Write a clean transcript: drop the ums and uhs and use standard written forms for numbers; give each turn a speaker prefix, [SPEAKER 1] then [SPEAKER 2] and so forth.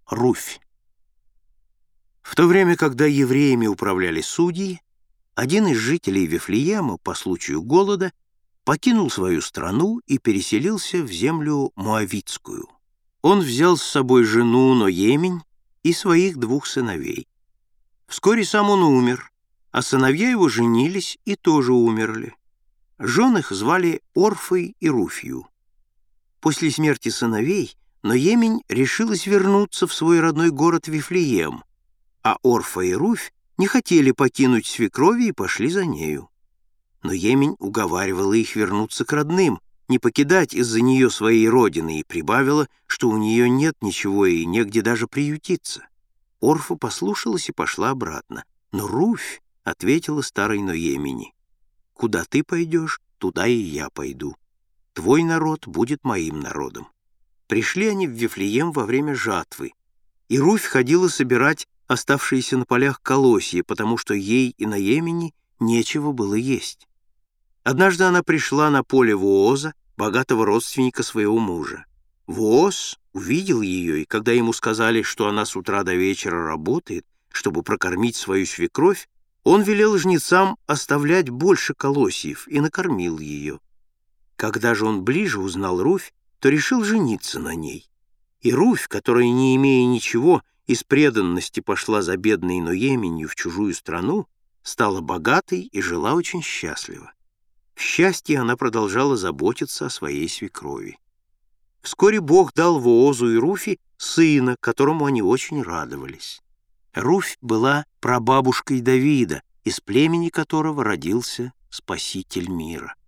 [SPEAKER 1] Руфь. В то время, когда евреями управляли судьи, один из жителей Вифлеема по случаю голода покинул свою страну и переселился в землю Моавитскую. Он взял с собой жену Ноемень и своих 2 сыновей. Вскоре сам он умер, а сыновья его женились и тоже умерли. Жен их звали Орфой и Руфью. После смерти сыновей Ноемень решилась вернуться в свой родной город Вифлеем, а Орфа и Руфь не хотели покинуть свекрови и пошли за нею. Ноемень уговаривала их вернуться к родным, не покидать из-за нее своей родины, и прибавила, что у нее нет ничего и негде даже приютиться. Орфа послушалась и пошла обратно, но Руфь ответила старой Ноемени: «Куда ты пойдешь, туда и я пойду. Твой народ будет моим народом». Пришли они в Вифлеем во время жатвы, и Руфь ходила собирать оставшиеся на полях колосья, потому что ей и Ноемени нечего было есть. Однажды она пришла на поле Вооза, богатого родственника своего мужа. Вооз увидел ее, и когда ему сказали, что она с утра до вечера работает, чтобы прокормить свою свекровь, он велел жнецам оставлять больше колосьев и накормил ее. Когда же он ближе узнал Руфь, то решил жениться на ней. И Руфь, которая, не имея ничего, из преданности пошла за бедной Ноеменью в чужую страну, стала богатой и жила очень счастливо. В счастье она продолжала заботиться о своей свекрови. Вскоре Бог дал Воозу и Руфи сына, которому они очень радовались. Руфь была прабабушкой Давида, из племени которого родился Спаситель мира.